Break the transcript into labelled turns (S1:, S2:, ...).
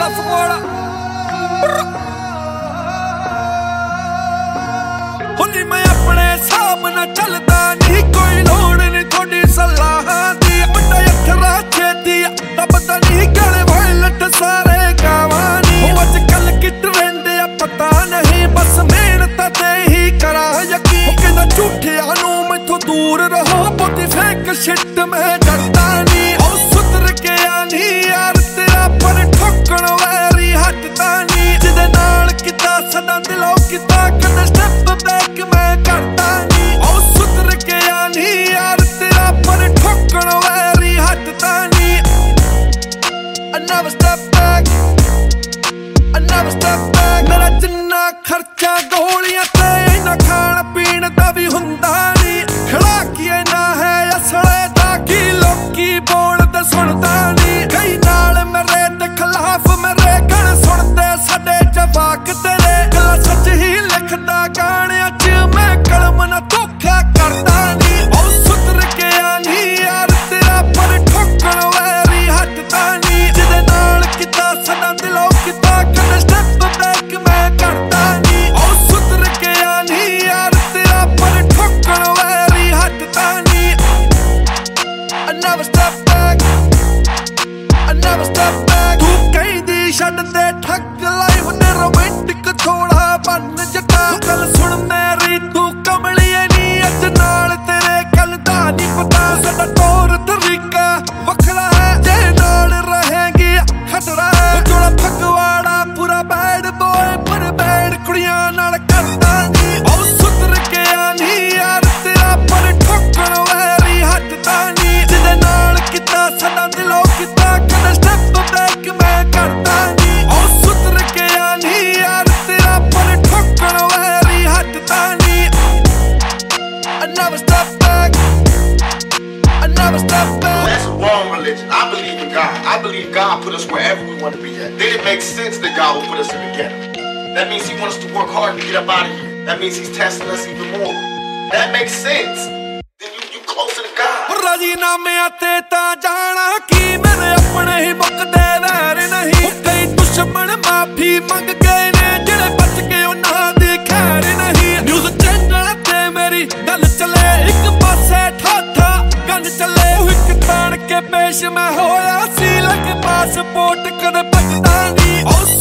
S1: ਫਗਵਾੜਾ ਹੁਣੀ ਮੈਂ ਆਪਣੇ ਹਿਸਾਬ ਨਾਲ ਚੱਲਦਾ ਨਹੀਂ ਕੋਈ ਲੋੜ ਨਹੀਂ ਤੁਹਾਡੀ ਸਲਾਹਾਂ ਦੀ ਵੱਡਾ ਅੱਖਰਾਂ ਛੇਤੀ ਦੱਬਦਾ ਨਹੀਂ ਗਲੇ ਵਾਇਲਟ ਸਾਰੇ ਗਾਵਾਂ ਨੀ ਅੱਜ ਕੱਲ ਕੀ ਟ੍ਰੈਂਡ ਆ ਪਤਾ ਨਹੀਂ ਬਸ ਮਿਹਨਤ ਤੇ ਹੀ ਕਰਾਂ ਯਕੀਨ ਕਹਿੰਦਾ ਝੂਠਿਆਂ ਨੂੰ ਮੈਥੋਂ ਦੂਰ ਰਹੋ ਬਹੁਤੀ ਫੇਕ ਸ਼ਿਟ ਮੈਂ ਕਰਦਾ ਨਹੀਂ ਉਹ ਸੁਧਰ ਕੇ ਆ ਨਹੀਂ ਯਾਰ ਤੇਰਾ ਪਰ ਠੋਕਣ ਵੈਰੀ ਹਟਦਾ ਨਹੀਂ ਜਿਹਦੇ ਨਾਲ ਕੀਤਾ ਸਦਾ ਦਿਲੋਂ ਕੀਤਾ ਕਦੇ ਸਟੈਪ ਬੈਕ ਮੈਂ ਕਰਦਾ ਨਹੀਂ ਉਹ ਸੁਧਰ ਕੇ ਆ ਨਹੀਂ ਯਾਰ ਤੇਰਾ ਪਰ ਠੋਕਣ ਵੈਰੀ ਹਟਦਾ ਨਹੀਂ I never step back I never step back ਮੇਰਾ ਜਿੰਨਾ ਖਰਚਾ ਗੋਲੀਆਂ ਤੇ ਇੰਨਾ ਖਾਣ ਪੀਣ ਦਾ ਵੀ ਹੁੰਦਾ ਨਹੀਂ ਖੜਾ ਕੀ ਇੰਨਾ ਹੈ ਅਸਲੇ ਦਾ ਕੀ ਲੋਕੀ ਬੋਲਦੇ ਸੁਣਦਾ ਨਹੀਂ ਕਈ ਨਾਲ ਮੇਰੇ ਦੇ ਖਿਲਾਫ ਮੇਰੇ ਗਣ ਸੁਣਦੇ ਸਾਡੇ ਜਵਾਕ ਤੇਰੇ ਗੱਲਾਂ ਸੱਚ ਹੀ ਲਿਖਦਾ ਗਾਣਿਆਂ 'ਚ ਮੈਂ ਕਲਮ ਨਾ ਧੋਖਾ ਕਰਦਾ ਨਹੀਂ ਉਹ ਸੁਧਰ ਕੇ ਆ ਨਹੀਂ ਯਾਰ ਤੇਰਾ ਪਰ ਠੋਕਣ ਵੈਰੀ ਹਟਦਾ ਨਹੀਂ ਜਿਹਦੇ ਨਾਲ ਕੀਤਾ ਸਦਾ ਦਿਲੋਂ ਕੀਤਾ ਕਦੇ ਸਟੈਪ ਬੈਕ ਮੈਂ ਕਰਦਾ ਨਹੀਂ ਉਹ ਸੁਧਰ ਕੇ ਆ ਨਹੀਂ ਯਾਰ ਤੇਰਾ ਪਰ ਠੋਕਣ ਵੈਰੀ ਹਟਦਾ ਨਹੀਂ I never step back I never step back ਤੂੰ ਕਹਿੰਦੀ ਛੱਡ ਦੇ ਠੱਗ ਲਾਈਫ ਨੇ ਰੋਮਾਂਟਿਕ ਥੋੜਾ ਬਣ ਜੱਟਾ ਗੱਲ ਸੁਣ ਮੇਰੀ ਤੂੰ ਕਮਲੀਏ ਨੀ ਅੱਜ ਨਾਲ ਤੇਰੇ ਗੱਲ ਦਾ ਨੀ ਪਤਾ ਸਾਡਾ ਤੌਰ ਤਰੀਕਾ ਵੱਖਰਾ ਹੈ ਜੇ ਨਾਲ ਰਹੇਗੀ ਖਤਰਾ ਹੈ ਜੋੜਾ ਫਗਵਾੜਾ ਪੂਰਾ ਬੈਡ ਬੋਏ ਪਰ ਬੈਡ ਕੁੜੀਆਂ ਨਾਲ ਕਰਦਾ ਨੀ ਉਹ ਸੁਧਰ ਕੇ ਆ ਨੀ ਯਾਰ ਤੇਰਾ ਪਰ ਠੋਕਣ ਵੈਰੀ ਹਟਦਾ ਨੀ ਜਿਹਦੇ ਨਾਲ ਕੀਤਾ ਸਦਾ ਦਿਲੋਂ ਕੀਤਾ ਕਦੇ ਸਟੈਪ ਬੈਕ ਮੈਂ ਕਰਦਾ ਨੀ ਉਹ ਸੁਧਰ ਕੇ ਆ ਨੀ ਯਾਰ ਤੇਰਾ ਪਰ ਠੋਕਣ ਵੈਰੀ ਹਟਦਾ ਨੀ I never step back I never step back
S2: That's a wrong religion. I believe in God. I believe God put us wherever we want to be at. Then it makes sense that God will put us in the ghetto. That means he wants us to work hard to get up out of here. That means he's testing us even more. That makes sense. Then you closer to God.
S1: ਰਾਜ਼ੀਨਾਮਿਆਂ ਤੇ ਤਾਂ ਜਾਣਾ ਕੀ ਮੇਰੇ ਆਪਣੇ ਹੀ ਮੁੱਕਦੇ ਵੈਰ ਨਹੀਂ ਕਈ ਦੁਸ਼ਮਣ ਮਾਫੀ ਮੰਗ ਗਏ ਨੇ ਜਿਹੜੇ ਬਚ ਗਏ ਉਹਨਾਂ ਦੀ ਖੈਰ ਨਹੀਂ ਨਿਊਜ਼ ਚੈਨਲ ਤੇ ਮੇਰੀ ਗੱਲ ਚੱਲੇ ਇੱਕ ਪਾਸੇ ਠਾਠਾ ਗੰਨ ਚੱਲੇ ਉਹ ਇੱਕ ਤਾਣ ਕੇ ਪੇਸ਼ ਮੈਂ ਹੋਇਆ ਸੀ ਲੱਗ ਪਾਸਪੋਰਟ ਕਦੇ ਭੱਜਦਾ ਨਹੀਂ